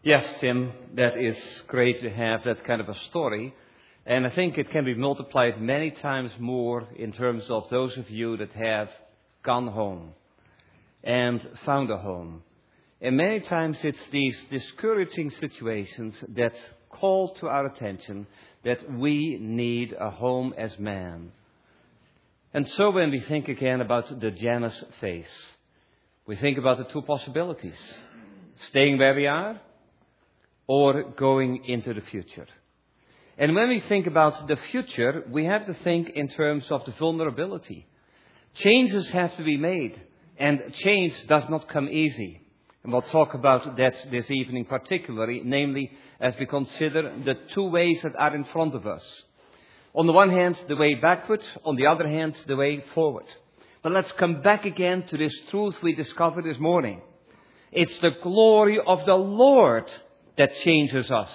Yes, Tim, that is great to have that kind of a story. And I think it can be multiplied many times more in terms of those of you that have gone home and found a home. And many times it's these discouraging situations that call to our attention that we need a home as man. And so when we think again about the Janus phase, we think about the two possibilities: staying where we are or going into the future. And when we think about the future, we have to think in terms of the vulnerability. Changes have to be made, and change does not come easy. And we'll talk about that this evening particularly, namely as we consider the two ways that are in front of us. On the one hand, the way backward, on the other hand, the way forward. But let's come back again to this truth we discovered this morning. It's the glory of the Lord that changes us,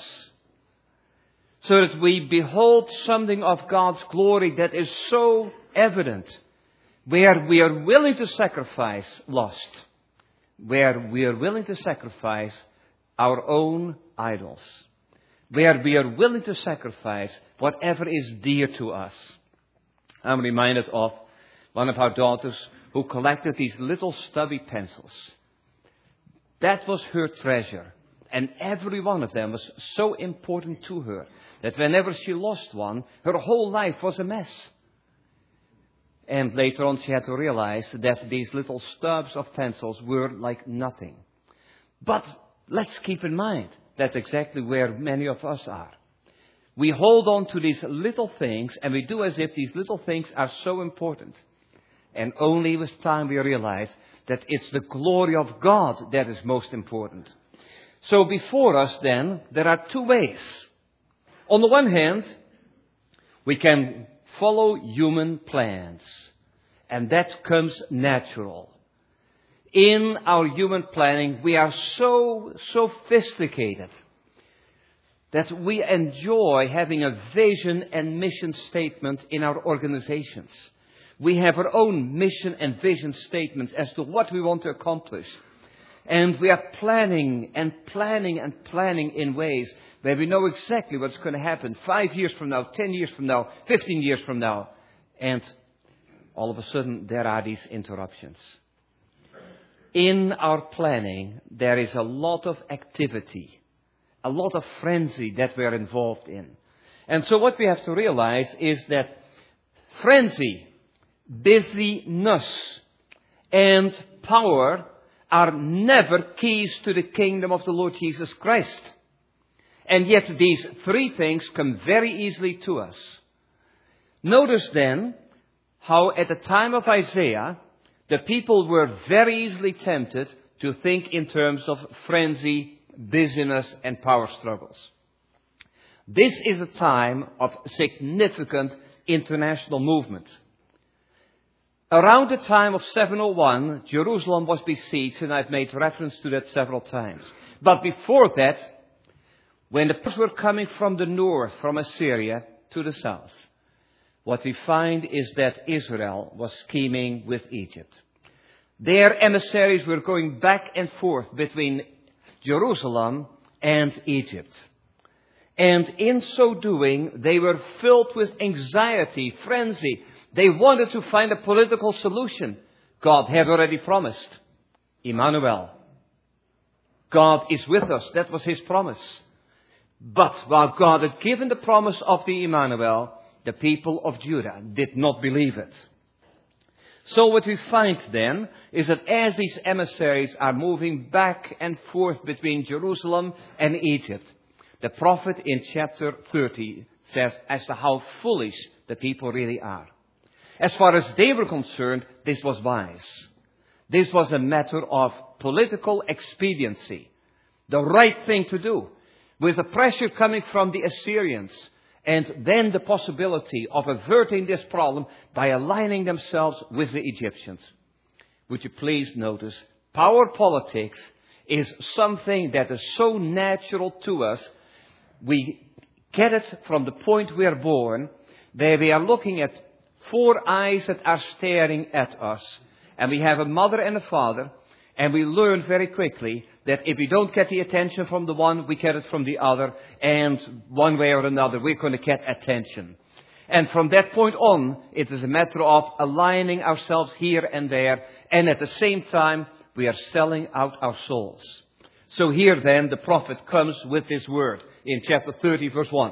so that we behold something of God's glory that is so evident, where we are willing to sacrifice lust, where we are willing to sacrifice our own idols, where we are willing to sacrifice whatever is dear to us. I'm reminded of one of our daughters who collected these little stubby pencils. That was her treasure. And every one of them was so important to her that whenever she lost one, her whole life was a mess. And later on she had to realize that these little stubs of pencils were like nothing. But let's keep in mind that's exactly where many of us are. We hold on to these little things and we do as if these little things are so important. And only with time we realize that it's the glory of God that is most important. So before us then, there are two ways. On the one hand, we can follow human plans, and that comes natural. In our human planning, we are so sophisticated that we enjoy having a vision and mission statement in our organizations. We have our own mission and vision statements as to what we want to accomplish. And we are planning in ways where we know exactly what's going to happen 5 years from now, 10 years from now, 15 years from now. And all of a sudden there are these interruptions. In our planning, there is a lot of activity, a lot of frenzy that we are involved in. And so what we have to realize is that frenzy, busyness, and power are never keys to the kingdom of the Lord Jesus Christ. And yet these three things come very easily to us. Notice then how at the time of Isaiah, the people were very easily tempted to think in terms of frenzy, busyness, and power struggles. This is a time of significant international movement. Around the time of 701, Jerusalem was besieged, and I've made reference to that several times. But before that, when the Persians were coming from the north, from Assyria, to the south, what we find is that Israel was scheming with Egypt. Their emissaries were going back and forth between Jerusalem and Egypt. And in so doing, they were filled with anxiety, frenzy. They wanted to find a political solution. God had already promised. Emmanuel. God is with us. That was His promise. But while God had given the promise of the Emmanuel, the people of Judah did not believe it. So what we find then is that as these emissaries are moving back and forth between Jerusalem and Egypt, the prophet in chapter 30 says as to how foolish the people really are. As far as they were concerned, this was wise. This was a matter of political expediency. The right thing to do. With the pressure coming from the Assyrians. And then the possibility of averting this problem by aligning themselves with the Egyptians. Would you please notice, power politics is something that is so natural to us. We get it from the point we are born, where we are looking at 4 eyes that are staring at us. And we have a mother and a father, and we learn very quickly that if we don't get the attention from the one, we get it from the other. And one way or another, we're going to get attention. And from that point on, it is a matter of aligning ourselves here and there. And at the same time, we are selling out our souls. So here then, the prophet comes with this word in chapter 30, verse 1.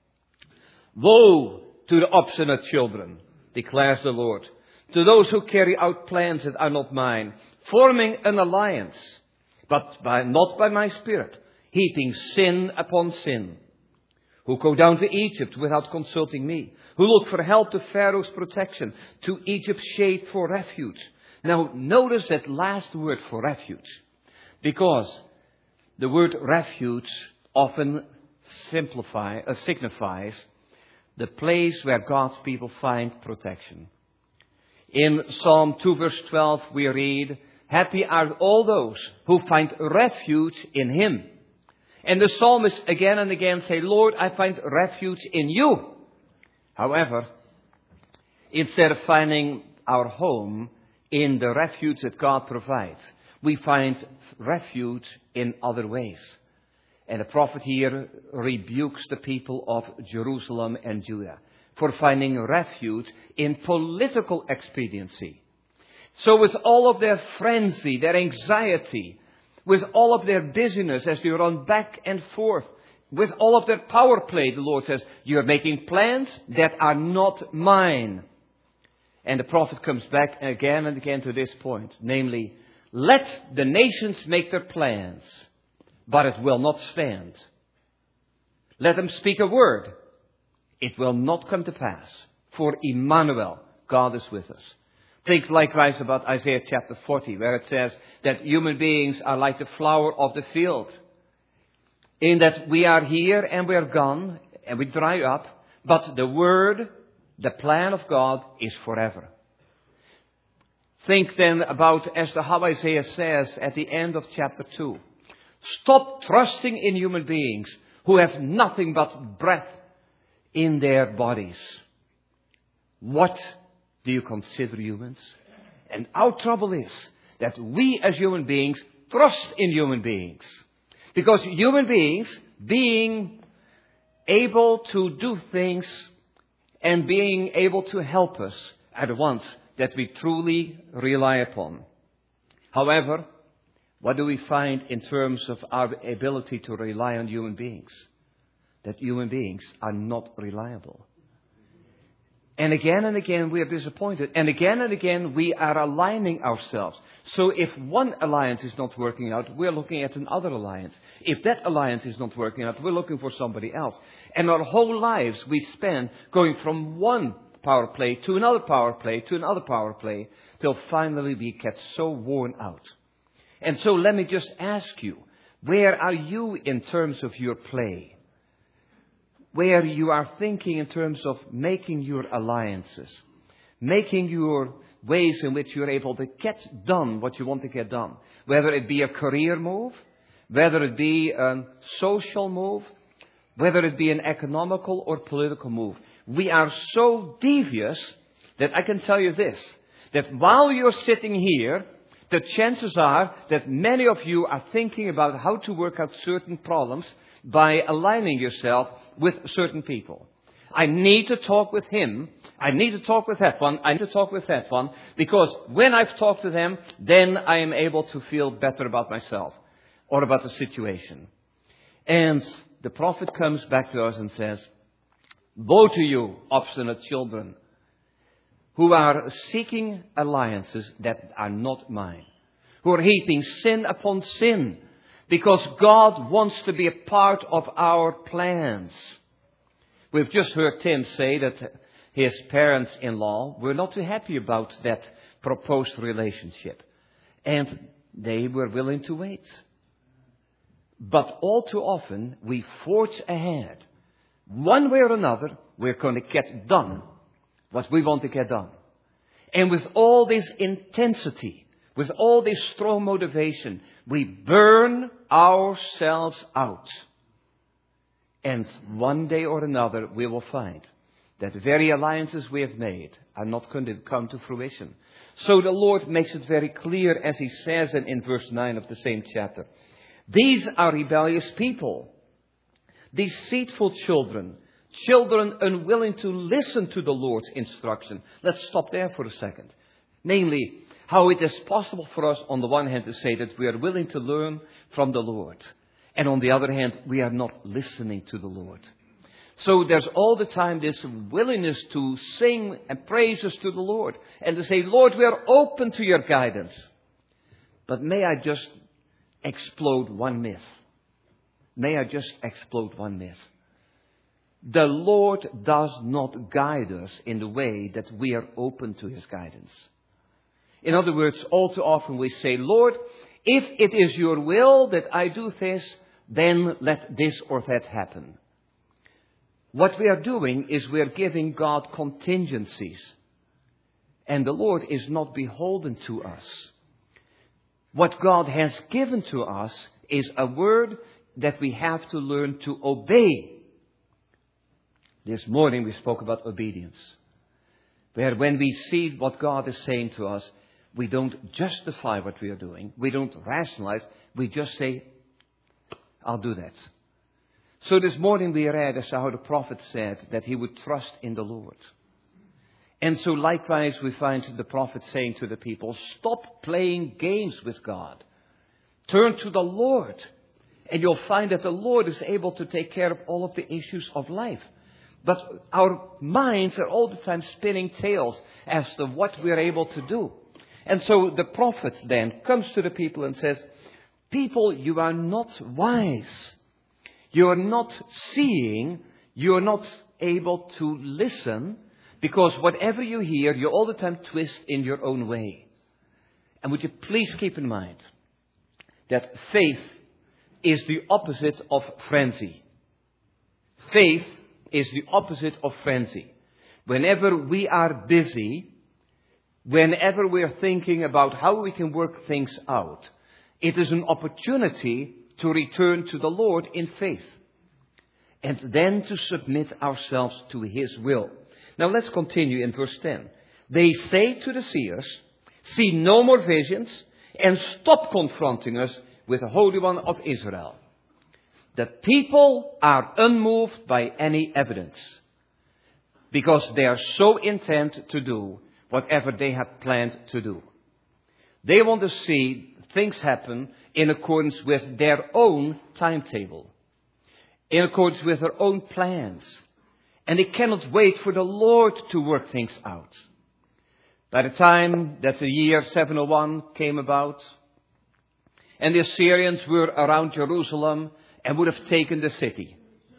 Woe to the obstinate children, declares the Lord, to those who carry out plans that are not mine, forming an alliance, but not by my spirit, heaping sin upon sin, who go down to Egypt without consulting me, who look for help to Pharaoh's protection, to Egypt's shade for refuge. Now, notice that last word for refuge, because the word refuge often signifies the place where God's people find protection. In Psalm 2 verse 12 we read, happy are all those who find refuge in Him. And the psalmist again and again say, Lord, I find refuge in you. However, instead of finding our home in the refuge that God provides, we find refuge in other ways. And the prophet here rebukes the people of Jerusalem and Judah for finding refuge in political expediency. So with all of their frenzy, their anxiety, with all of their busyness as they run back and forth, with all of their power play, the Lord says, you're making plans that are not mine. And the prophet comes back again and again to this point, namely, let the nations make their plans, but it will not stand. Let them speak a word. It will not come to pass. For Emmanuel, God is with us. Think likewise about Isaiah chapter 40, where it says that human beings are like the flower of the field. In that we are here and we are gone and we dry up, but the word, the plan of God is forever. Think then about how Isaiah says at the end of chapter 2. Stop trusting in human beings who have nothing but breath in their bodies. What do you consider humans? And our trouble is that we as human beings trust in human beings. Because human beings, being able to do things and being able to help us, are the ones that we truly rely upon. However, what do we find in terms of our ability to rely on human beings? That human beings are not reliable. And again we are disappointed. And again we are aligning ourselves. So if one alliance is not working out, we're looking at another alliance. If that alliance is not working out, we're looking for somebody else. And our whole lives we spend going from one power play to another power play to another power play, till finally we get so worn out. And so let me just ask you, where are you in terms of your play? Where you are thinking in terms of making your alliances, making your ways in which you're able to get done what you want to get done. Whether it be a career move, whether it be a social move, whether it be an economical or political move. We are so devious that I can tell you this, that while you're sitting here, the chances are that many of you are thinking about how to work out certain problems by aligning yourself with certain people. I need to talk with him. I need to talk with that one. I need to talk with that one. Because when I've talked to them, then I am able to feel better about myself or about the situation. And the prophet comes back to us and says, woe to you, obstinate children, who are seeking alliances that are not mine, who are heaping sin upon sin, because God wants to be a part of our plans. We've just heard Tim say that his parents-in-law were not too happy about that proposed relationship. And they were willing to wait. But all too often, we forge ahead. One way or another, we're going to get done what we want to get done. And with all this intensity, with all this strong motivation, we burn ourselves out. And one day or another, we will find that the very alliances we have made are not going to come to fruition. So the Lord makes it very clear, as He says in verse 9 of the same chapter. These are rebellious people. Deceitful children. Children unwilling to listen to the Lord's instruction. Let's stop there for a second. Namely, how it is possible for us on the one hand to say that we are willing to learn from the Lord. And on the other hand, we are not listening to the Lord. So there's all the time this willingness to sing and praises to the Lord. And to say, Lord, we are open to your guidance. But may I just explode one myth? May I just explode one myth? The Lord does not guide us in the way that we are open to His guidance. In other words, all too often we say, Lord, if it is your will that I do this, then let this or that happen. What we are doing is we are giving God contingencies. And the Lord is not beholden to us. What God has given to us is a word that we have to learn to obey. This morning we spoke about obedience. Where when we see what God is saying to us, we don't justify what we are doing. We don't rationalize. We just say, I'll do that. So this morning we read as how the prophet said that he would trust in the Lord. And so likewise we find the prophet saying to the people, stop playing games with God. Turn to the Lord. And you'll find that the Lord is able to take care of all of the issues of life. But our minds are all the time spinning tales as to what we're able to do. And so the prophet then comes to the people and says, people, you are not wise. You are not seeing. You are not able to listen. Because whatever you hear, you all the time twist in your own way. And would you please keep in mind that faith is the opposite of frenzy. Faith is the opposite of frenzy. Whenever we are busy, whenever we are thinking about how we can work things out, it is an opportunity to return to the Lord in faith. And then to submit ourselves to His will. Now let's continue in verse 10. They say to the seers, see no more visions and stop confronting us with the Holy One of Israel. The people are unmoved by any evidence because they are so intent to do whatever they have planned to do. They want to see things happen in accordance with their own timetable, in accordance with their own plans. And they cannot wait for the Lord to work things out. By the time that the year 701 came about, and the Assyrians were around Jerusalem and would have taken the city,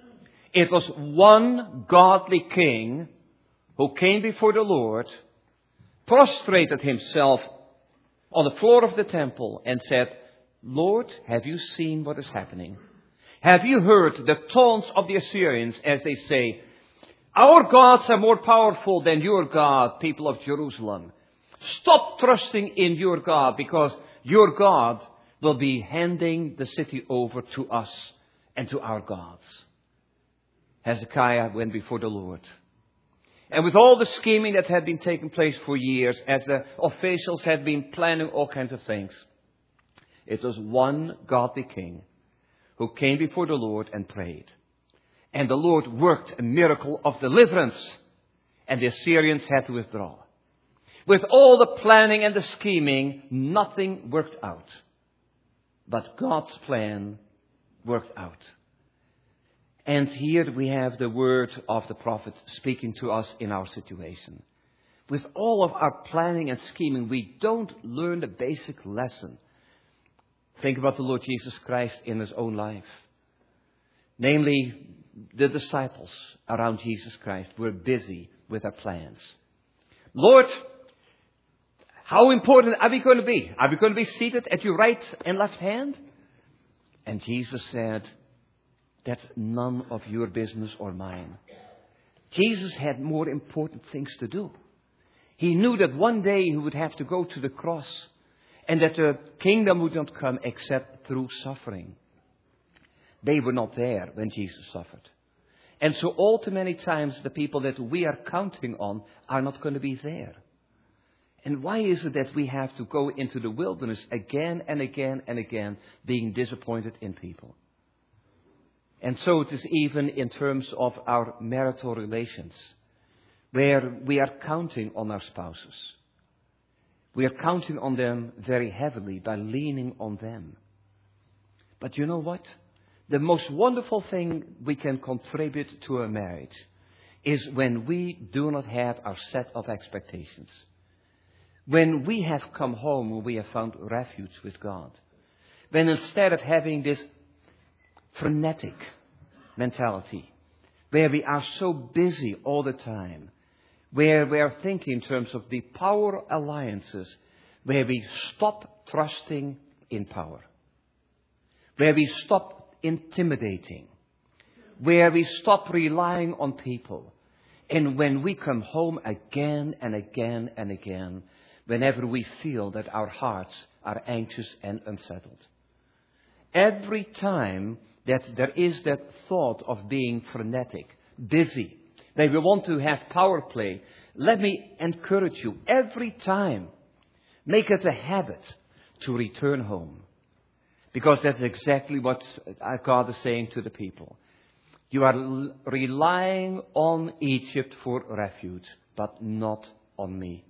it was one godly king who came before the Lord, prostrated himself on the floor of the temple and said, Lord, have you seen what is happening? Have you heard the taunts of the Assyrians as they say, our gods are more powerful than your God, people of Jerusalem. Stop trusting in your God because your God will be handing the city over to us and to our gods. Hezekiah went before the Lord. And with all the scheming that had been taking place for years, as the officials had been planning all kinds of things, it was one godly king who came before the Lord and prayed. And the Lord worked a miracle of deliverance. And the Assyrians had to withdraw. With all the planning and the scheming, nothing worked out. But God's plan worked out. And here we have the word of the prophet speaking to us in our situation. With all of our planning and scheming, we don't learn the basic lesson. Think about the Lord Jesus Christ in His own life. Namely, the disciples around Jesus Christ were busy with their plans. Lord, how important are we going to be? Are we going to be seated at your right and left hand? And Jesus said, that's none of your business or mine. Jesus had more important things to do. He knew that one day He would have to go to the cross and that the kingdom would not come except through suffering. They were not there when Jesus suffered. And so all too many times the people that we are counting on are not going to be there. And why is it that we have to go into the wilderness again and again and again, being disappointed in people? And so it is even in terms of our marital relations, where we are counting on our spouses. We are counting on them very heavily by leaning on them. But you know what? The most wonderful thing we can contribute to a marriage is when we do not have our set of expectations. When we have come home and we have found refuge with God. When instead of having this frenetic mentality, where we are so busy all the time, where we are thinking in terms of the power alliances, where we stop trusting in power, where we stop intimidating, where we stop relying on people, and when we come home again and again and again, whenever we feel that our hearts are anxious and unsettled. Every time that there is that thought of being frenetic, busy, that we want to have power play, let me encourage you, every time, make it a habit to return home. Because that's exactly what God is saying to the people. You are relying on Egypt for refuge, but not on me.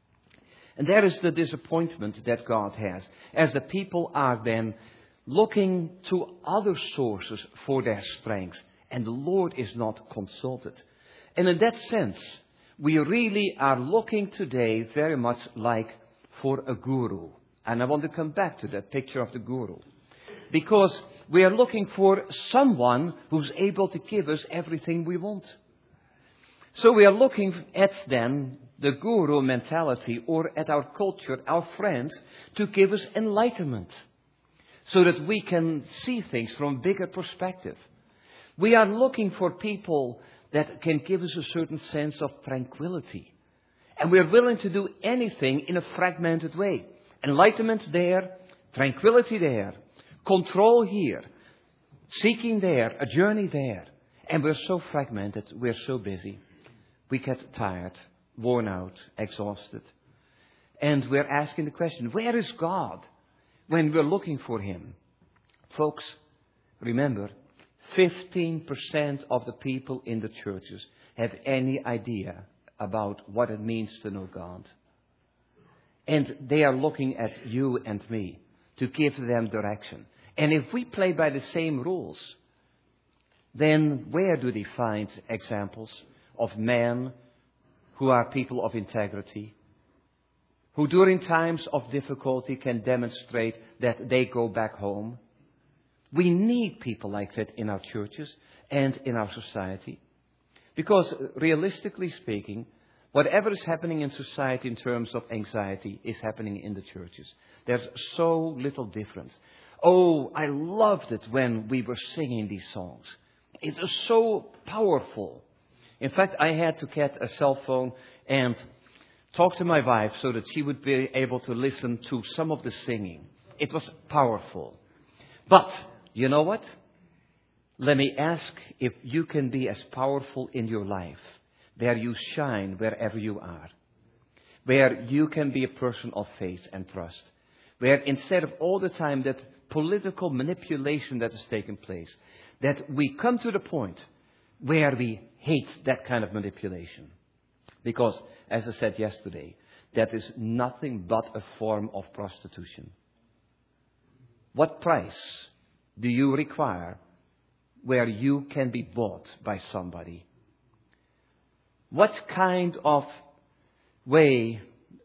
And there is the disappointment that God has, as the people are then looking to other sources for their strength, and the Lord is not consulted. And in that sense, we really are looking today very much like for a guru. And I want to come back to that picture of the guru. Because we are looking for someone who's able to give us everything we want. So we are looking at then the guru mentality, or at our culture, our friends, to give us enlightenment. So that we can see things from a bigger perspective. We are looking for people that can give us a certain sense of tranquility. And we are willing to do anything in a fragmented way. Enlightenment there, tranquility there, control here, seeking there, a journey there. And we're so fragmented, we're so busy. We get tired, worn out, exhausted. And we're asking the question, where is God when we're looking for Him? Folks, remember, 15% of the people in the churches have any idea about what it means to know God. And they are looking at you and me to give them direction. And if we play by the same rules, then where do they find examples of men who are people of integrity, who during times of difficulty can demonstrate that they go back home? We need people like that in our churches and in our society. Because realistically speaking, whatever is happening in society in terms of anxiety is happening in the churches. There's so little difference. Oh, I loved it when we were singing these songs. It was so powerful. In fact, I had to get a cell phone and talk to my wife so that she would be able to listen to some of the singing. It was powerful. But, you know what? Let me ask if you can be as powerful in your life, where you shine wherever you are, where you can be a person of faith and trust, where instead of all the time that political manipulation that has taken place, that we come to the point where we hate that kind of manipulation. Because, as I said yesterday, that is nothing but a form of prostitution. What price do you require where you can be bought by somebody? What kind of way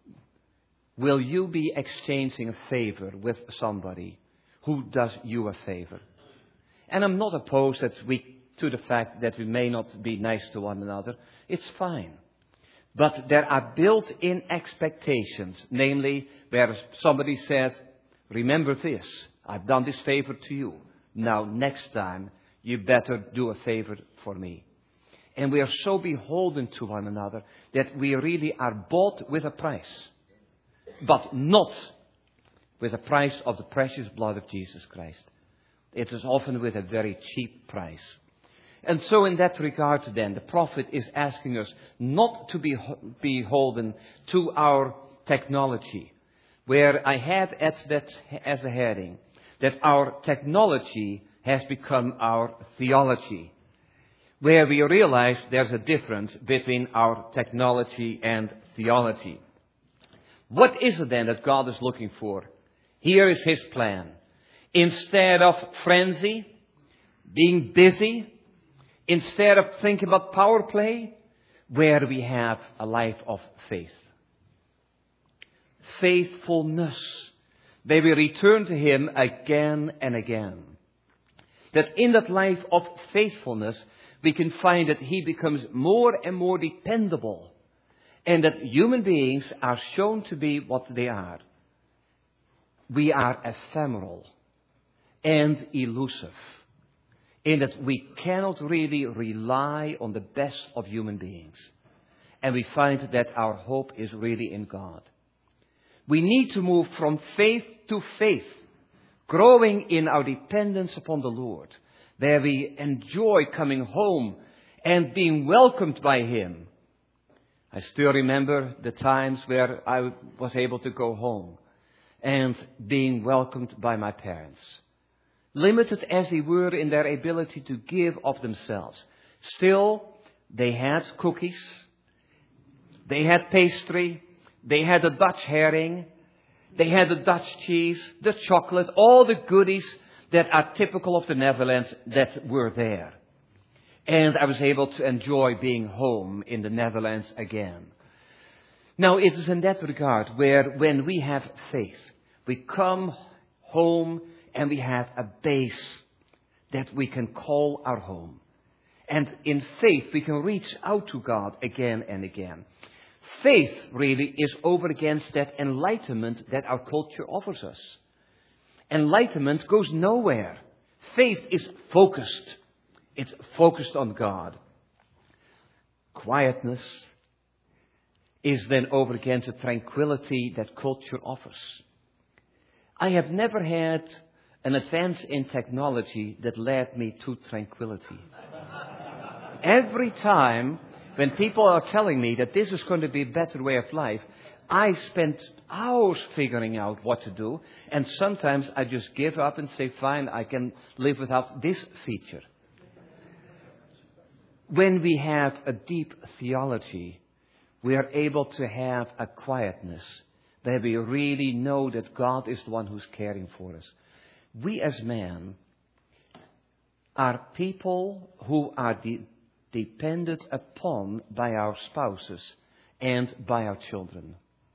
will you be exchanging a favor with somebody who does you a favor? And I'm not opposed to the fact that we may not be nice to one another. It's fine. But there are built-in expectations, namely where somebody says, remember this, I've done this favor to you. Now, next time, you better do a favor for me. And we are so beholden to one another that we really are bought with a price. But not with the price of the precious blood of Jesus Christ. It is often with a very cheap price. And so in that regard then, the prophet is asking us not to be beholden to our technology, where I had that as a heading, that our technology has become our theology, where we realize there's a difference between our technology and theology. What is it then that God is looking for? Here is His plan. Instead of frenzy, being busy, instead of thinking about power play, where we have a life of faith. Faithfulness. Where we return to Him again and again. That in that life of faithfulness, we can find that He becomes more and more dependable. And that human beings are shown to be what they are. We are ephemeral and elusive. In that we cannot really rely on the best of human beings. And we find that our hope is really in God. We need to move from faith to faith, growing in our dependence upon the Lord, where we enjoy coming home and being welcomed by Him. I still remember the times where I was able to go home and being welcomed by my parents. Limited as they were in their ability to give of themselves. Still, they had cookies, they had pastry, they had the Dutch herring, they had the Dutch cheese, the chocolate, all the goodies that are typical of the Netherlands that were there. And I was able to enjoy being home in the Netherlands again. Now, it is in that regard where when we have faith, we come home and we have a base that we can call our home. And in faith, we can reach out to God again and again. Faith really is over against that enlightenment that our culture offers us. Enlightenment goes nowhere. Faith is focused. It's focused on God. Quietness is then over against the tranquility that culture offers. I have never had an advance in technology that led me to tranquility. Every time when people are telling me that this is going to be a better way of life, I spend hours figuring out what to do. And sometimes I just give up and say, fine, I can live without this feature. When we have a deep theology, we are able to have a quietness where we really know that God is the one who's caring for us. We as men are people who are depended upon by our spouses and by our children.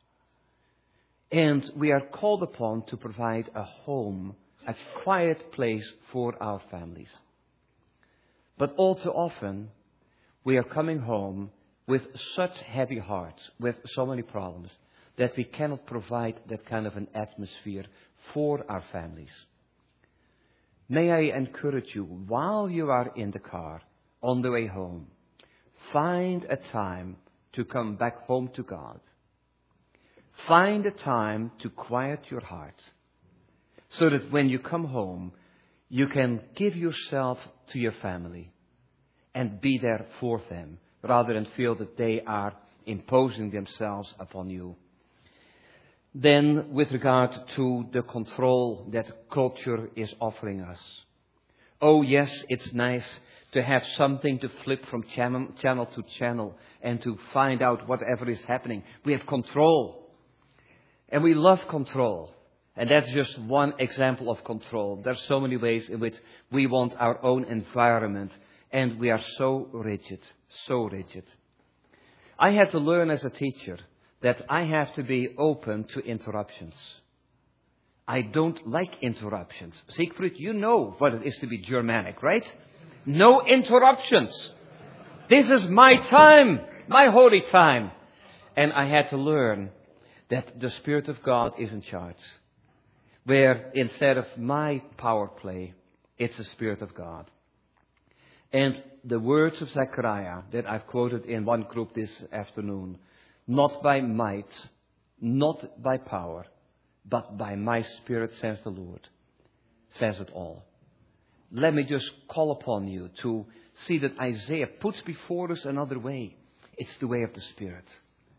And we are called upon to provide a home, a quiet place for our families. But all too often, we are coming home with such heavy hearts, with so many problems, that we cannot provide that kind of an atmosphere for our families. May I encourage you, while you are in the car, on the way home, find a time to come back home to God. Find a time to quiet your heart, so that when you come home, you can give yourself to your family and be there for them, rather than feel that they are imposing themselves upon you. Then, with regard to the control that culture is offering us. Oh yes, it's nice to have something to flip from channel to channel and to find out whatever is happening. We have control. And we love control. And that's just one example of control. There's so many ways in which we want our own environment. And we are so rigid, so rigid. I had to learn as a teacher that I have to be open to interruptions. I don't like interruptions. Siegfried, you know what it is to be Germanic, right? No interruptions. This is my time, my holy time. And I had to learn that the Spirit of God is in charge. Where instead of my power play, it's the Spirit of God. And the words of Zechariah that I've quoted in one group this afternoon, not by might, not by power, but by my Spirit, says the Lord, says it all. Let me just call upon you to see that Isaiah puts before us another way. It's the way of the Spirit.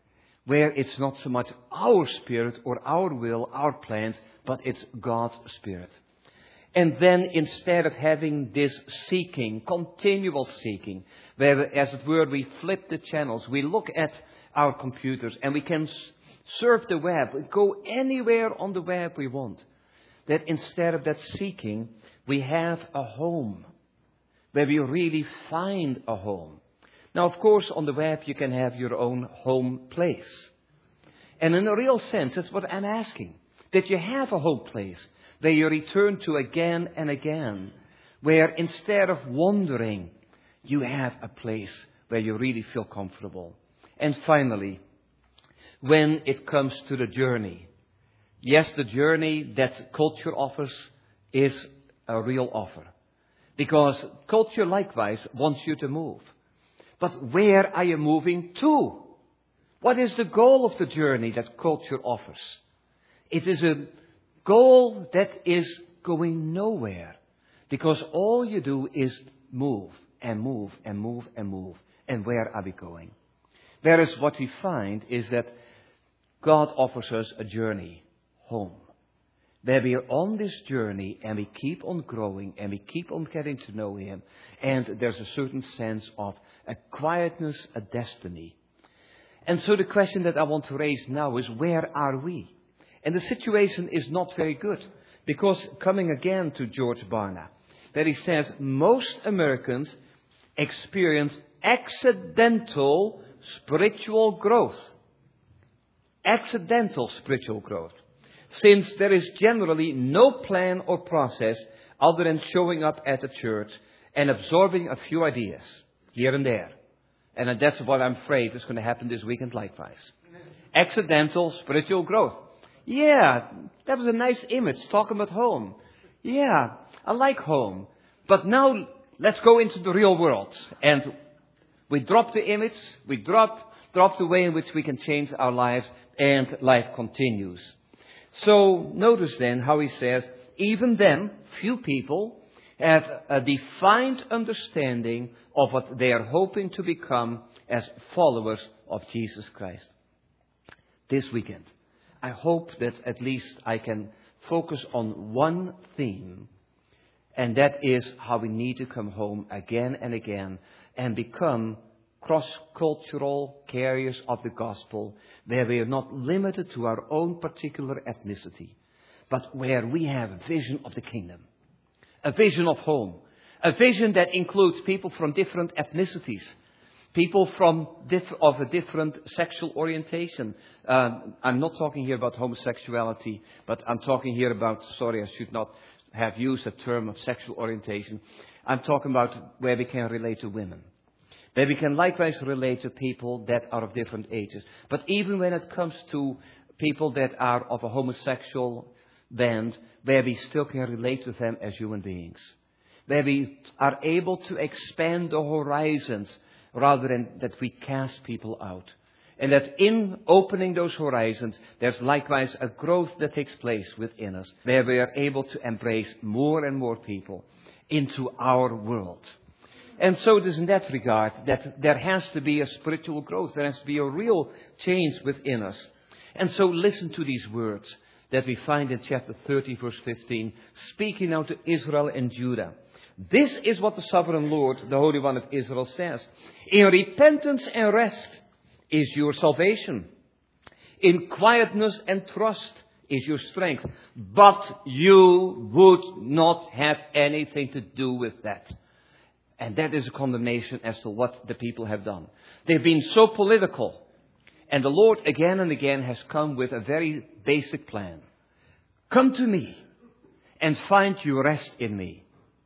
where it's not so much our spirit or our will, our plans, but it's God's Spirit. And then instead of having this seeking, continual seeking, where as it were we flip the channels, we look at our computers and we can surf the web, we go anywhere on the web we want. That instead of that seeking, we have a home, where we really find a home. Now, of course, on the web you can have your own home place. And in a real sense, that's what I'm asking. That you have a home place where you return to again and again. Where instead of wandering, you have a place where you really feel comfortable. And finally, when it comes to the journey. Yes, the journey that culture offers is a real offer. Because culture likewise wants you to move. But where are you moving to? What is the goal of the journey that culture offers? It is a goal that is going nowhere. Because all you do is move and move and move and move. And where are we going? Whereas what we find is that God offers us a journey home. Where we are on this journey and we keep on growing and we keep on getting to know Him. And there's a certain sense of a quietness, a destiny. And so the question that I want to raise now is, where are we? And the situation is not very good. Because coming again to George Barna, that he says most Americans experience accidental spiritual growth. Accidental spiritual growth. Since there is generally no plan or process other than showing up at the church and absorbing a few ideas here and there. And that's what I'm afraid is going to happen this weekend likewise. Accidental spiritual growth. Yeah, that was a nice image, talking about home. Yeah, I like home. But now let's go into the real world. And we drop the image, we drop the way in which we can change our lives, and life continues. So notice then how he says, even then, few people have a defined understanding of what they are hoping to become as followers of Jesus Christ. This weekend, I hope that at least I can focus on one theme, and that is how we need to come home again and again and become cross-cultural carriers of the gospel, where we are not limited to our own particular ethnicity, but where we have a vision of the kingdom, a vision of home, a vision that includes people from different ethnicities, people of a different sexual orientation. I'm not talking here about homosexuality, but I'm talking here about, sorry, I should not have used the term of sexual orientation. I'm talking about where we can relate to women. Where we can likewise relate to people that are of different ages. But even when it comes to people that are of a homosexual band, where we still can relate to them as human beings. Where we are able to expand the horizons rather than that we cast people out. And that in opening those horizons, there's likewise a growth that takes place within us. Where we are able to embrace more and more people into our world. And so it is in that regard that there has to be a spiritual growth. There has to be a real change within us. And so listen to these words that we find in chapter 30, verse 15, speaking now to Israel and Judah. This is what the sovereign Lord, the Holy One of Israel, says. In repentance and rest is your salvation. In quietness and trust is your strength. But you would not have anything to do with that. And that is a condemnation as to what the people have done. They've been so political. And the Lord again and again has come with a very basic plan. Come to me and find your rest in me.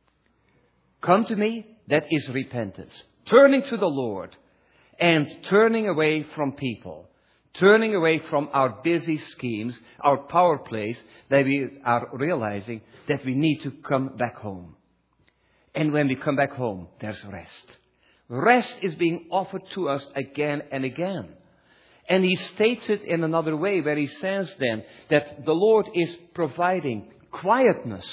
Come to me, that is repentance. Turning to the Lord and turning away from people. Turning away from our busy schemes, our power plays, that we are realizing that we need to come back home. And when we come back home, there's rest. Rest is being offered to us again and again. And he states it in another way where he says then that the Lord is providing quietness.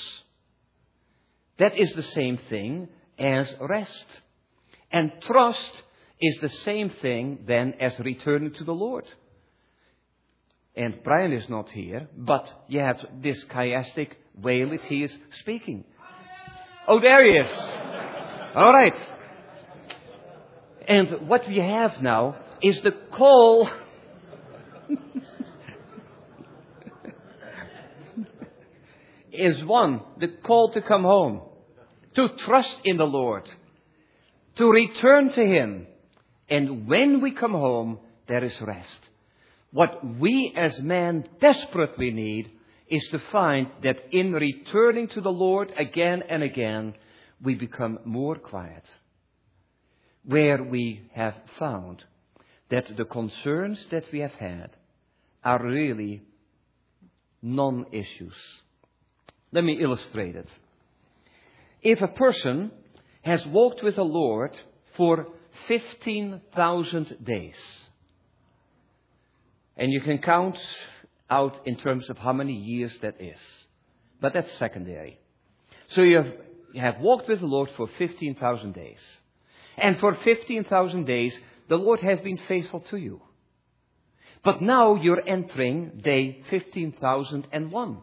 That is the same thing as rest. And trust is the same thing then as returning to the Lord. And Brian is not here, but you have this chiastic way in which he is speaking. Oh, there he is. All right. And what we have now is the call. Is one, the call to come home, to trust in the Lord, to return to Him. And when we come home, there is rest. What we as men desperately need is to find that in returning to the Lord again and again, we become more quiet. Where we have found that the concerns that we have had are really non-issues. Let me illustrate it. If a person has walked with the Lord for 15,000 days, and you can count out in terms of how many years that is, but that's secondary. So you have walked with the Lord for 15,000 days. And for 15,000 days, the Lord has been faithful to you. But now you're entering day 15,001.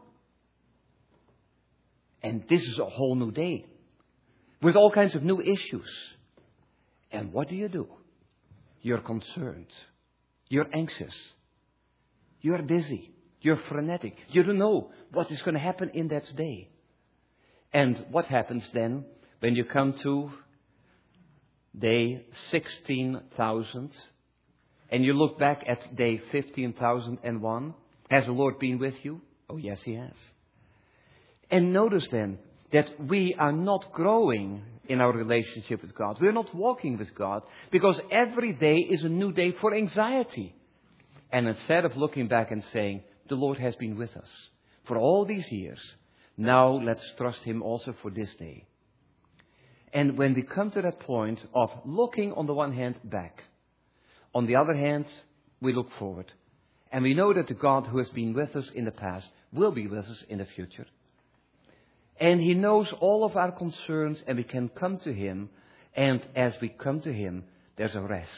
And this is a whole new day with all kinds of new issues. And what do? You're concerned. You're anxious. You're busy. You're frenetic. You don't know what is going to happen in that day. And what happens then when you come to day 16,000 and you look back at day 15,001? Has the Lord been with you? Oh, yes, He has. And notice then that we are not growing in our relationship with God. We're not walking with God because every day is a new day for anxiety. And instead of looking back and saying, the Lord has been with us for all these years, now let's trust Him also for this day. And when we come to that point of looking on the one hand back, on the other hand, we look forward. And we know that the God who has been with us in the past will be with us in the future. And He knows all of our concerns and we can come to Him. And as we come to Him, there's a rest.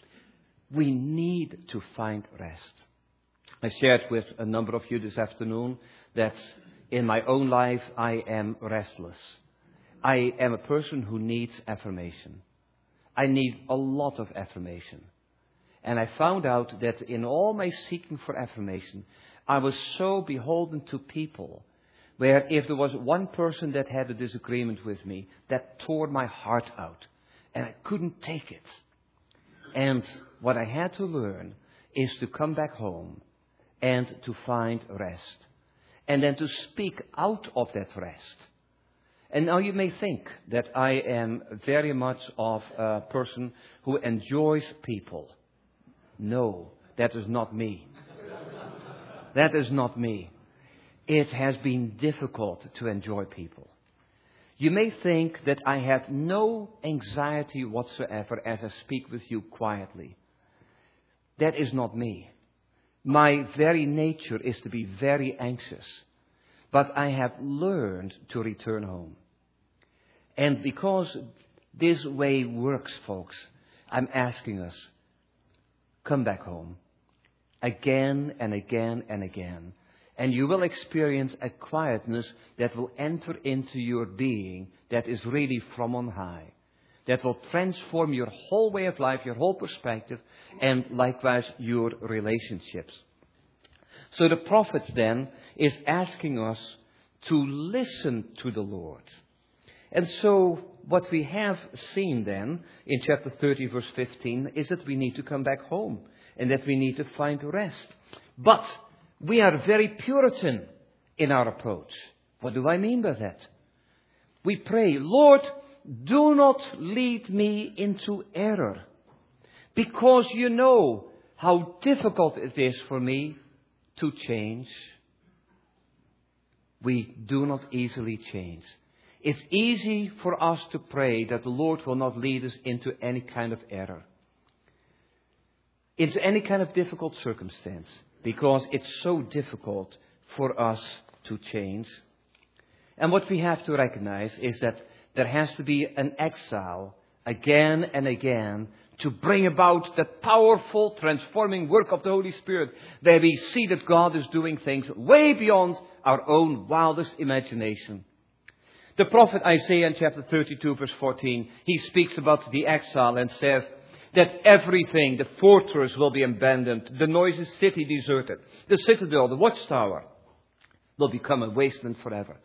We need to find rest. I shared with a number of you this afternoon that in my own life I am restless. I am a person who needs affirmation. I need a lot of affirmation. And I found out that in all my seeking for affirmation, I was so beholden to people where if there was one person that had a disagreement with me, that tore my heart out. And I couldn't take it. And what I had to learn is to come back home and to find rest. And then to speak out of that rest. And now you may think that I am very much of a person who enjoys people. No, that is not me. That is not me. It has been difficult to enjoy people. You may think that I have no anxiety whatsoever as I speak with you quietly. That is not me. My very nature is to be very anxious. But I have learned to return home. And because this way works, folks, I'm asking us, come back home. Again and again and again. And you will experience a quietness that will enter into your being that is really from on high. That will transform your whole way of life, your whole perspective, and likewise your relationships. So the prophet then is asking us to listen to the Lord. And so what we have seen then in chapter 30 verse 15 is that we need to come back home and that we need to find rest. But we are very Puritan in our approach. What do I mean by that? We pray, Lord, do not lead me into error, because you know how difficult it is for me to change. We do not easily change. It's easy for us to pray that the Lord will not lead us into any kind of error, into any kind of difficult circumstance, because it's so difficult for us to change. And what we have to recognize is that there has to be an exile again and again to bring about the powerful, transforming work of the Holy Spirit, where we see that God is doing things way beyond our own wildest imagination. The prophet Isaiah in chapter 32, verse 14, he speaks about the exile and says that everything, the fortress will be abandoned, the noisy city deserted, the citadel, the watchtower, will become a wasteland forever.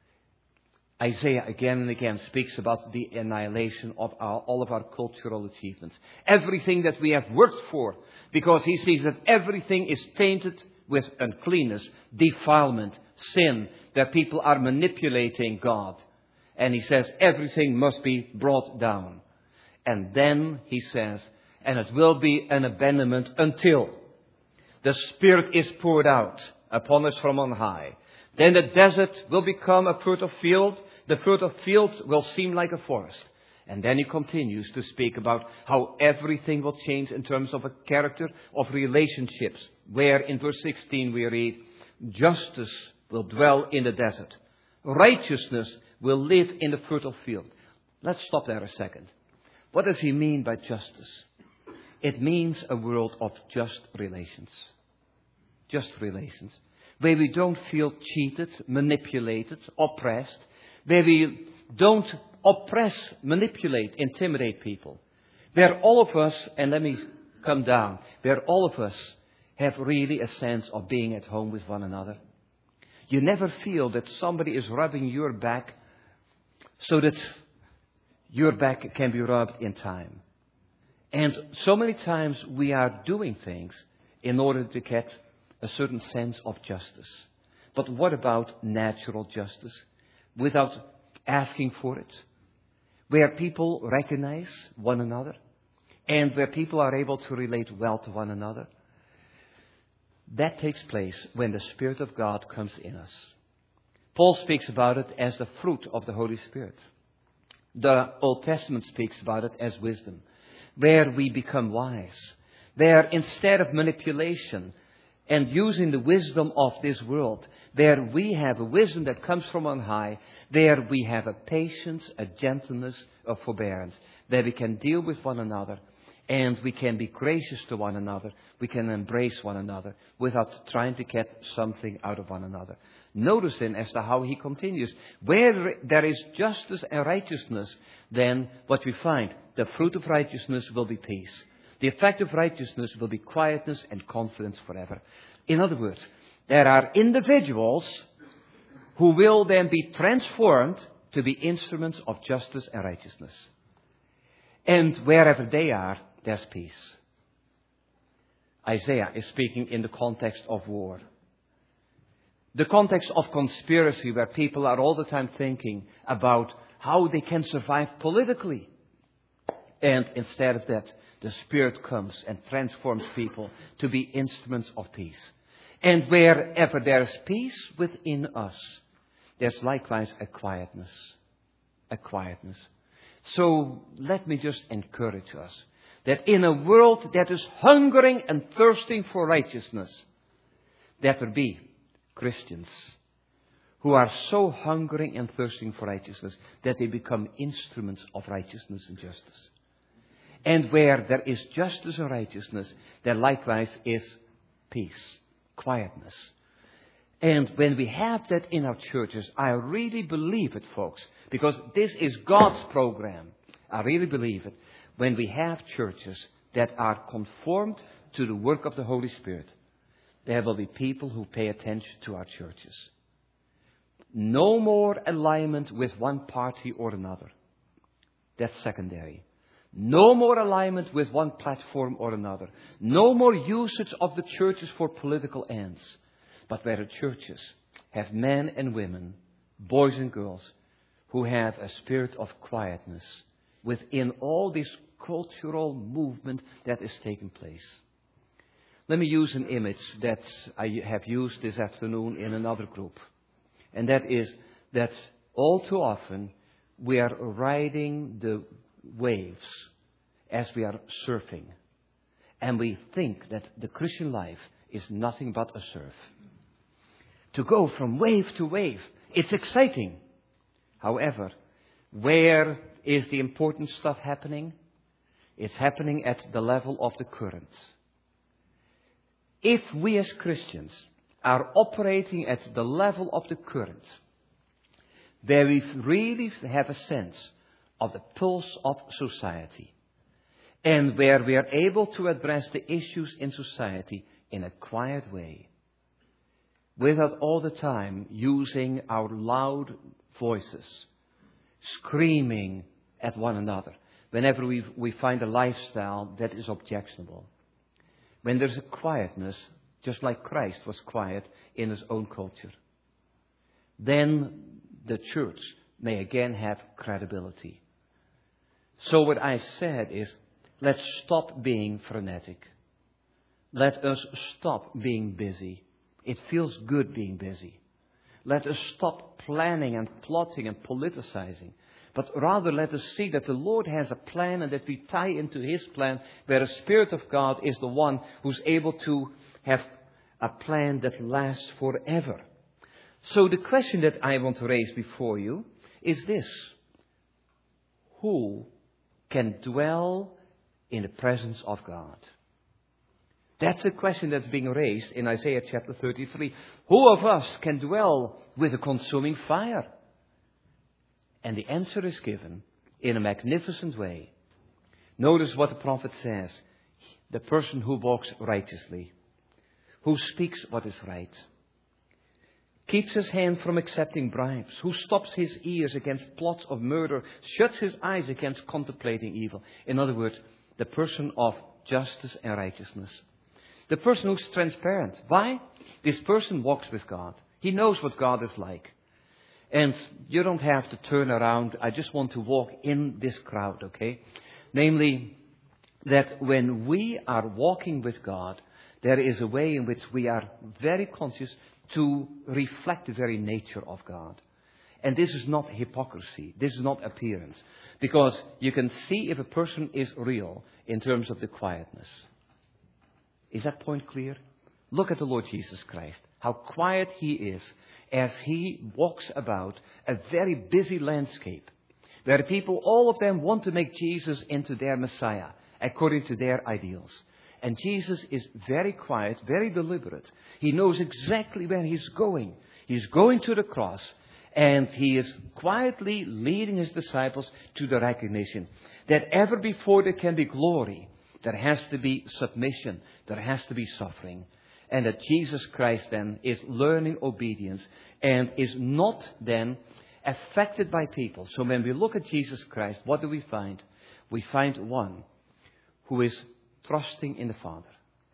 Isaiah again and again speaks about the annihilation of all of our cultural achievements. Everything that we have worked for, because he sees that everything is tainted with uncleanness, defilement, sin, that people are manipulating God. And he says everything must be brought down. And then he says, and it will be an abandonment until the Spirit is poured out upon us from on high. Then the desert will become a fertile field. The fertile field will seem like a forest. And then he continues to speak about how everything will change in terms of a character of relationships. Where in verse 16 we read, justice will dwell in the desert. Righteousness will live in the fertile field. Let's stop there a second. What does he mean by justice? It means a world of just relations. Just relations. Where we don't feel cheated, manipulated, oppressed. Where we don't oppress, manipulate, intimidate people. Where all of us, and let me come down, where all of us have really a sense of being at home with one another. You never feel that somebody is rubbing your back so that your back can be rubbed in time. And so many times we are doing things in order to get a certain sense of justice. But what about natural justice? Without asking for it, where people recognize one another, and where people are able to relate well to one another. That takes place when the Spirit of God comes in us. Paul speaks about it as the fruit of the Holy Spirit. The Old Testament speaks about it as wisdom, where we become wise, where instead of manipulation and using the wisdom of this world, there we have a wisdom that comes from on high, there we have a patience, a gentleness, a forbearance, where we can deal with one another, and we can be gracious to one another, we can embrace one another, without trying to get something out of one another. Notice then as to how he continues, where there is justice and righteousness, then what we find, the fruit of righteousness will be peace. The effect of righteousness will be quietness and confidence forever. In other words, there are individuals who will then be transformed to be instruments of justice and righteousness. And wherever they are, there's peace. Isaiah is speaking in the context of war. The context of conspiracy, where people are all the time thinking about how they can survive politically. And instead of that, the Spirit comes and transforms people to be instruments of peace. And wherever there is peace within us, there's likewise a quietness. A quietness. So let me just encourage us that in a world that is hungering and thirsting for righteousness, that there be Christians who are so hungering and thirsting for righteousness that they become instruments of righteousness and justice. And where there is justice and righteousness, there likewise is peace, quietness. And when we have that in our churches, I really believe it, folks, because this is God's program. I really believe it. When we have churches that are conformed to the work of the Holy Spirit, there will be people who pay attention to our churches. No more alignment with one party or another. That's secondary. No more alignment with one platform or another. No more usage of the churches for political ends. But where the churches have men and women, boys and girls, who have a spirit of quietness within all this cultural movement that is taking place. Let me use an image that I have used this afternoon in another group. And that is that all too often we are riding the waves as we are surfing. And we think that the Christian life is nothing but a surf. To go from wave to wave, it's exciting. However, where is the important stuff happening? It's happening at the level of the current. If we as Christians are operating at the level of the current, where we really have a sense of the pulse of society, and where we are able to address the issues in society in a quiet way, without all the time using our loud voices, screaming at one another, whenever we find a lifestyle that is objectionable. When there's a quietness, just like Christ was quiet in his own culture, then the church may again have credibility. So what I said is, let's stop being frenetic. Let us stop being busy. It feels good being busy. Let us stop planning and plotting and politicizing. But rather let us see that the Lord has a plan and that we tie into His plan, where the Spirit of God is the one who's able to have a plan that lasts forever. So the question that I want to raise before you is this: who can dwell in the presence of God? That's a question that's being raised in Isaiah chapter 33. Who of us can dwell with a consuming fire? And the answer is given in a magnificent way. Notice what the prophet says. The person who walks righteously, who speaks what is right, keeps his hand from accepting bribes, who stops his ears against plots of murder, shuts his eyes against contemplating evil. In other words, the person of justice and righteousness. The person who's transparent. Why? This person walks with God. He knows what God is like. And you don't have to turn around. I just want to walk in this crowd, okay? Namely, that when we are walking with God, there is a way in which we are very conscious to reflect the very nature of God. And this is not hypocrisy. This is not appearance. Because you can see if a person is real in terms of the quietness. Is that point clear? Look at the Lord Jesus Christ. How quiet He is as He walks about a very busy landscape, where people, all of them, want to make Jesus into their Messiah, according to their ideals. And Jesus is very quiet, very deliberate. He knows exactly where He's going. He's going to the cross, and He is quietly leading His disciples to the recognition that ever before there can be glory, there has to be submission, there has to be suffering. And that Jesus Christ then is learning obedience and is not then affected by people. So when we look at Jesus Christ, what do we find? We find one who is trusting in the Father.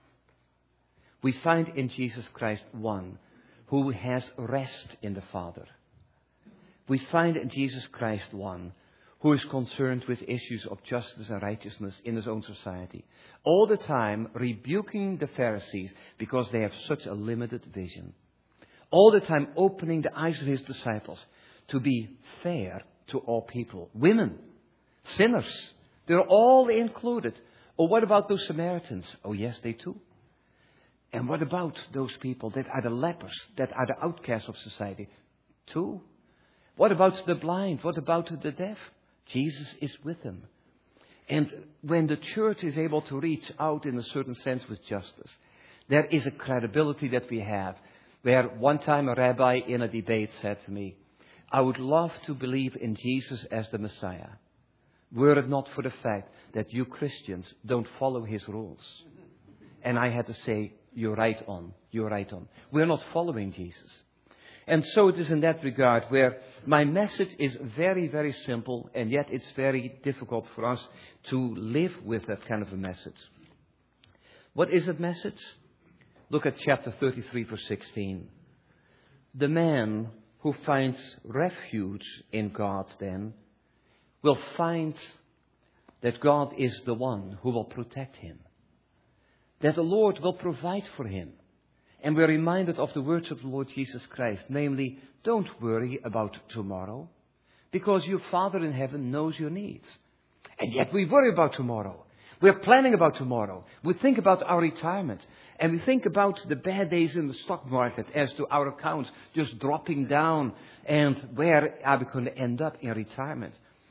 We find in Jesus Christ one who has rest in the Father. We find in Jesus Christ one who is concerned with issues of justice and righteousness in his own society. All the time rebuking the Pharisees because they have such a limited vision. All the time opening the eyes of his disciples to be fair to all people. Women, sinners, they're all included. Or what about those Samaritans? Oh yes, they too. And what about those people that are the lepers, that are the outcasts of society? Too. What about the blind? What about the deaf? Jesus is with them. And when the church is able to reach out in a certain sense with justice, there is a credibility that we have. Where one time a rabbi in a debate said to me, I would love to believe in Jesus as the Messiah, were it not for the fact that you Christians don't follow His rules. And I had to say, you're right on. We're not following Jesus. And so it is in that regard where my message is very, very simple, and yet it's very difficult for us to live with that kind of a message. What is that message? Look at chapter 33, verse 16. The man who finds refuge in God then will find that God is the one who will protect him. That the Lord will provide for him. And we're reminded of the words of the Lord Jesus Christ, namely, don't worry about tomorrow, because your Father in heaven knows your needs. And yet we worry about tomorrow. We're planning about tomorrow. We think about our retirement. And we think about the bad days in the stock market as to our accounts just dropping down. And where are we going to end up in retirement?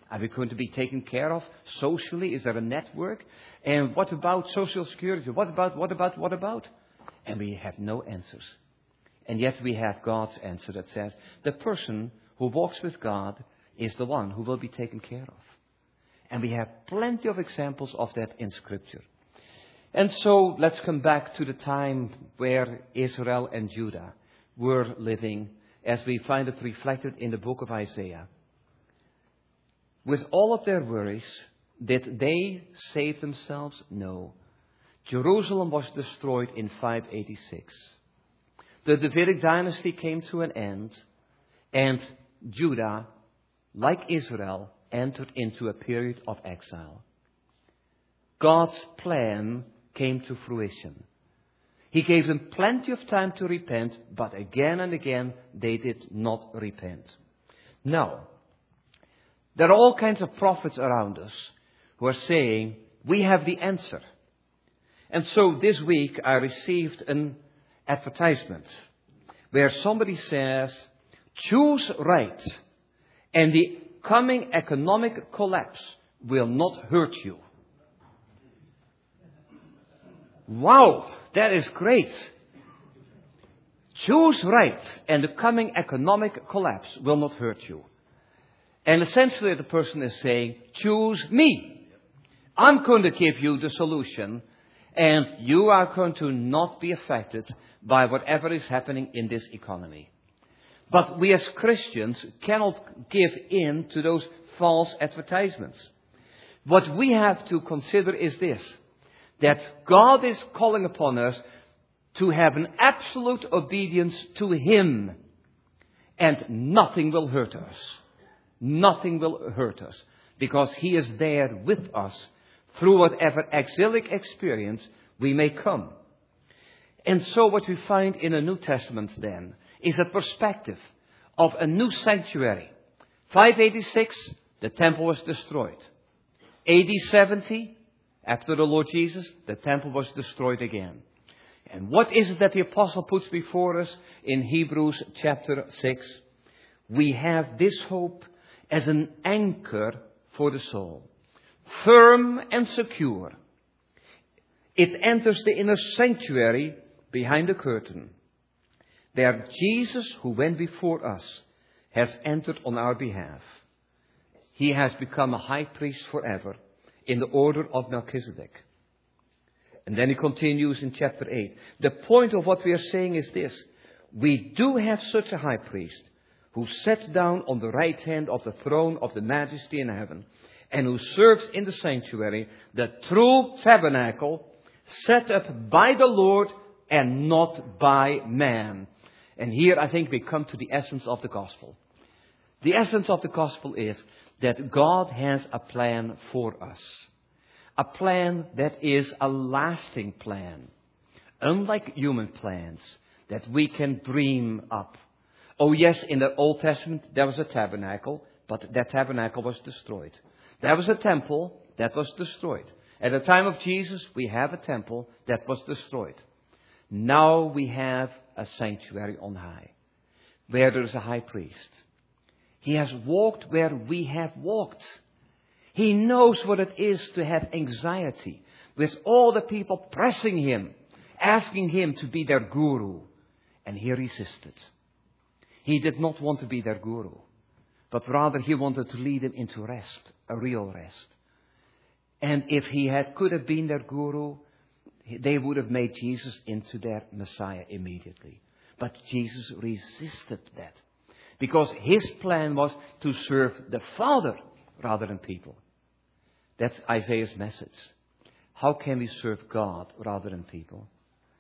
Are we going to be taken care of socially? Is there a network? And what about Social Security? What about? And we have no answers. And yet we have God's answer that says the person who walks with God is the one who will be taken care of. And we have plenty of examples of that in Scripture. And so let's come back to the time where Israel and Judah were living, as we find it reflected in the book of Isaiah. With all of their worries, did they save themselves? No. Jerusalem was destroyed in 586. The Davidic dynasty came to an end, and Judah, like Israel, entered into a period of exile. God's plan came to fruition. He gave them plenty of time to repent, but again and again they did not repent. Now, there are all kinds of prophets around us who are saying, we have the answer. And so this week I received an advertisement where somebody says, choose right and the coming economic collapse will not hurt you. Wow, that is great. Choose right and the coming economic collapse will not hurt you. And essentially the person is saying, choose me. I'm going to give you the solution and you are going to not be affected by whatever is happening in this economy. But we as Christians cannot give in to those false advertisements. What we have to consider is this, that God is calling upon us to have an absolute obedience to Him, and nothing will hurt us. Nothing will hurt us, because He is there with us through whatever exilic experience we may come. And so what we find in the New Testament then is a perspective of a new sanctuary. 586, the temple was destroyed. AD 70, after the Lord Jesus, the temple was destroyed again. And what is it that the apostle puts before us in Hebrews chapter 6? We have this hope as an anchor for the soul, firm and secure. It enters the inner sanctuary behind the curtain, where Jesus, who went before us, has entered on our behalf. He has become a high priest forever in the order of Melchizedek. And then he continues in chapter 8. The point of what we are saying is this. We do have such a high priest who sits down on the right hand of the throne of the majesty in heaven and who serves in the sanctuary, the true tabernacle set up by the Lord and not by man. And here I think we come to the essence of the gospel. The essence of the gospel is that God has a plan for us. A plan that is a lasting plan. Unlike human plans that we can dream up. Oh yes, in the Old Testament there was a tabernacle, but that tabernacle was destroyed. There was a temple that was destroyed. At the time of Jesus, we have a temple that was destroyed. Now we have a sanctuary on high, where there is a high priest. He has walked where we have walked. He knows what it is to have anxiety, with all the people pressing him, asking him to be their guru. And he resisted. He did not want to be their guru, but rather he wanted to lead them into rest, a real rest. And if he could have been their guru, they would have made Jesus into their Messiah immediately. But Jesus resisted that, because his plan was to serve the Father rather than people. That's Isaiah's message. How can we serve God rather than people?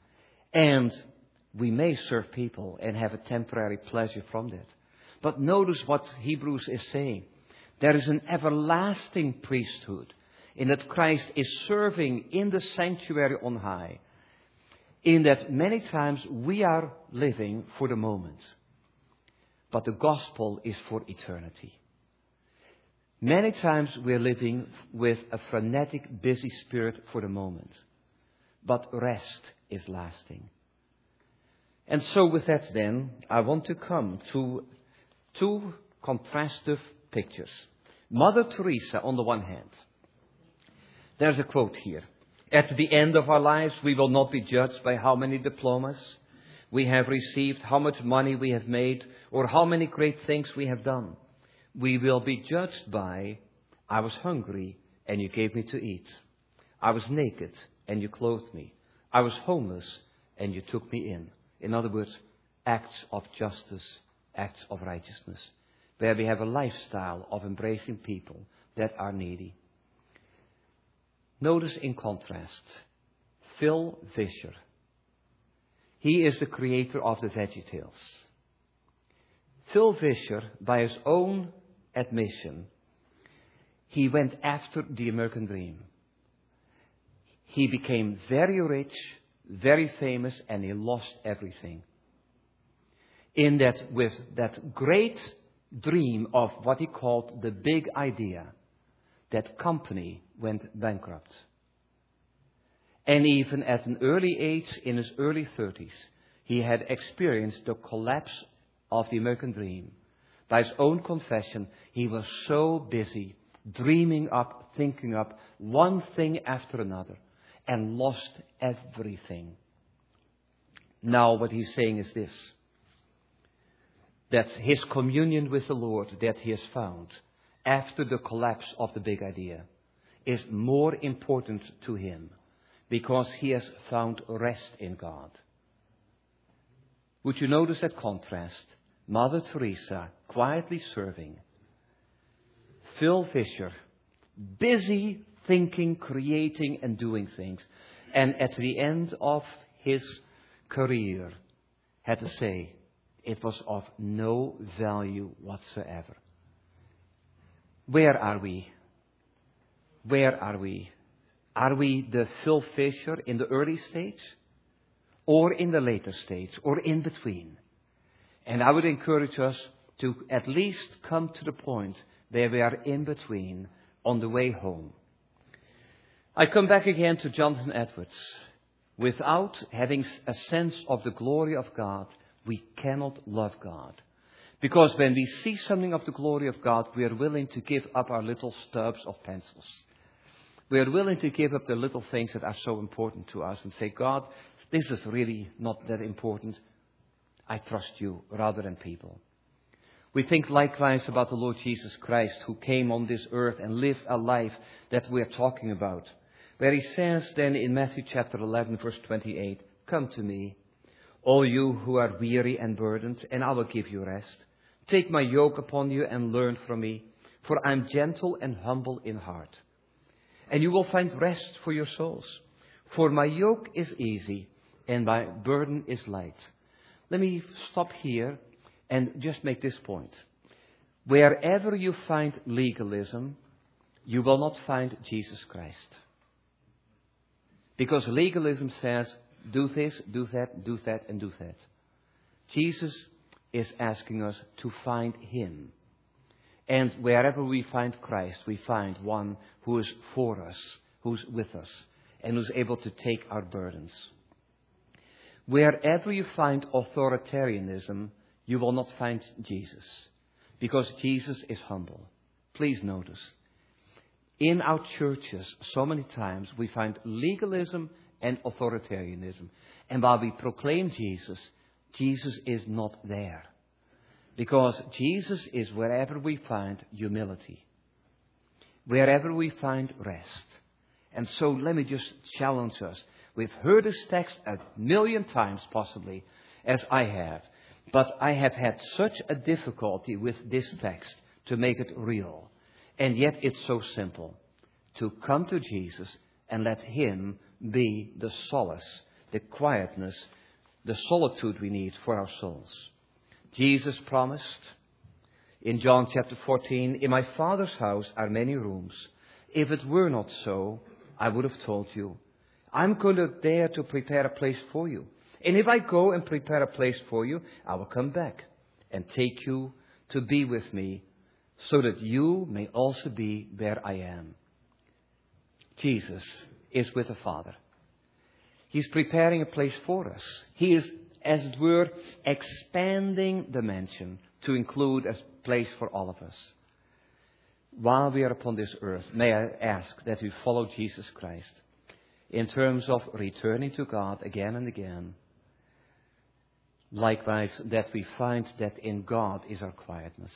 And we may serve people and have a temporary pleasure from that. But notice what Hebrews is saying. There is an everlasting priesthood in that Christ is serving in the sanctuary on high. In that many times we are living for the moment. But the gospel is for eternity. Many times we are living with a frenetic, busy spirit for the moment. But rest is lasting. And so with that then, I want to come to two contrastive pictures. Mother Teresa on the one hand. There's a quote here. At the end of our lives, we will not be judged by how many diplomas we have received, how much money we have made, or how many great things we have done. We will be judged by, I was hungry and you gave me to eat. I was naked and you clothed me. I was homeless and you took me in. In other words, acts of justice, acts of righteousness, where we have a lifestyle of embracing people that are needy. Notice in contrast, Phil Vischer. He is the creator of the VeggieTales. Phil Vischer, by his own admission, he went after the American dream. He became very rich, very famous, and he lost everything. In that, with that great dream of what he called the big idea, that company went bankrupt. And even at an early age, in his early 30s, he had experienced the collapse of the American dream. By his own confession, he was so busy dreaming up, thinking up one thing after another, and lost everything. Now what he's saying is this, that his communion with the Lord that he has found after the collapse of the big idea is more important to him because he has found rest in God. Would you notice that contrast? Mother Teresa quietly serving. Phil Vischer, busy thinking, creating and doing things. And at the end of his career, had to say, it was of no value whatsoever. Where are we? Where are we? Are we the Phil Vischer in the early stage? Or in the later stage? Or in between? And I would encourage us to at least come to the point where we are in between on the way home. I come back again to Jonathan Edwards. Without having a sense of the glory of God, we cannot love God. Because when we see something of the glory of God, we are willing to give up our little stubs of pencils. We are willing to give up the little things that are so important to us and say, God, this is really not that important. I trust you rather than people. We think likewise about the Lord Jesus Christ, who came on this earth and lived a life that we are talking about. Where he says then in Matthew chapter 11, verse 28, come to me, all you who are weary and burdened, and I will give you rest. Take my yoke upon you and learn from me, for I am gentle and humble in heart. And you will find rest for your souls. For my yoke is easy and my burden is light. Let me stop here and just make this point. Wherever you find legalism, you will not find Jesus Christ. Because legalism says, do this, do that, and do that. Jesus is asking us to find Him. And wherever we find Christ, we find one who is for us, who's with us, and who's able to take our burdens. Wherever you find authoritarianism, you will not find Jesus, because Jesus is humble. Please notice, in our churches, so many times we find legalism and authoritarianism. And while we proclaim Jesus, Jesus is not there. Because Jesus is wherever we find humility, wherever we find rest. And so let me just challenge us. We've heard this text 1,000,000 times possibly, as I have. But I have had such a difficulty with this text to make it real. And yet it's so simple. To come to Jesus and let Him be the solace, the quietness, the solitude we need for our souls. Jesus promised in John chapter 14, in my Father's house are many rooms. If it were not so, I would have told you. I'm going there to prepare a place for you. And if I go and prepare a place for you, I will come back and take you to be with me, so that you may also be where I am. Jesus is with the Father. He's preparing a place for us. He is, as it were, expanding the mansion to include a place for all of us. while we are upon this earth, may I ask that we follow Jesus Christ in terms of returning to God again and again. Likewise, that we find that in God is our quietness.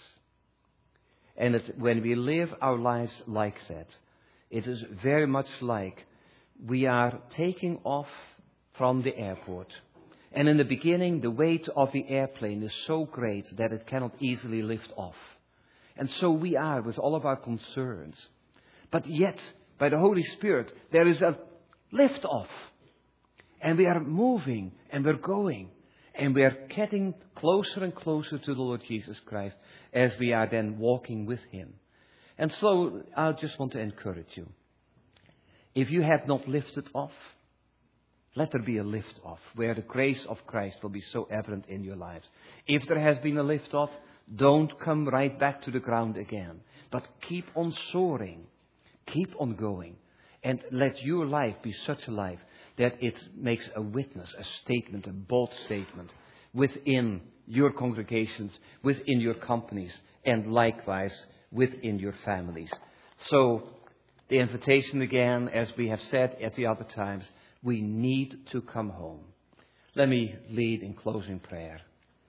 And that when we live our lives like that, it is very much like we are taking off from the airport. And in the beginning, the weight of the airplane is so great that it cannot easily lift off. And so we are with all of our concerns. But yet, by the Holy Spirit, there is a lift off. And we are moving and we're going. And we are getting closer and closer to the Lord Jesus Christ as we are then walking with Him. And so I just want to encourage you. If you have not lifted off, let there be a lift off where the grace of Christ will be so evident in your lives. If there has been a lift off, don't come right back to the ground again. But keep on soaring. Keep on going. And let your life be such a life that it makes a witness, a statement, a bold statement within your congregations, within your companies, and likewise within your families. So the invitation again, as we have said at the other times, we need to come home. Let me lead in closing prayer.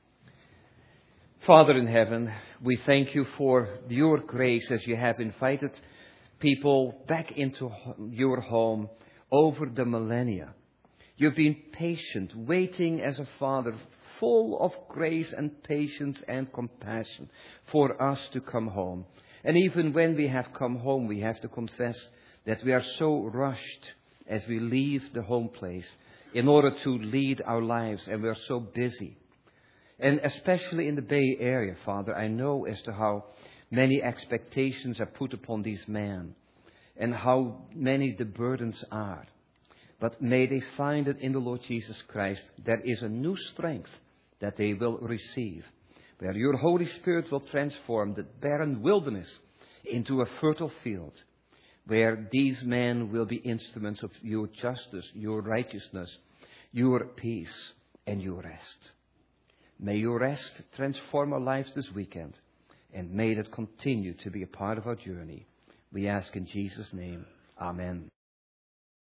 Father in heaven, we thank you for your grace as you have invited people back into your home over the millennia. You've been patient, waiting as a father, full of grace and patience and compassion for us to come home. And even when we have come home, we have to confess that we are so rushed as we leave the home place in order to lead our lives, and we are so busy. And especially in the Bay Area, Father, I know as to how many expectations are put upon these men and how many the burdens are. But may they find it in the Lord Jesus Christ there is a new strength that they will receive, where your Holy Spirit will transform the barren wilderness into a fertile field, where these men will be instruments of your justice, your righteousness, your peace, and your rest. May your rest transform our lives this weekend, and may it continue to be a part of our journey. We ask in Jesus' name. Amen.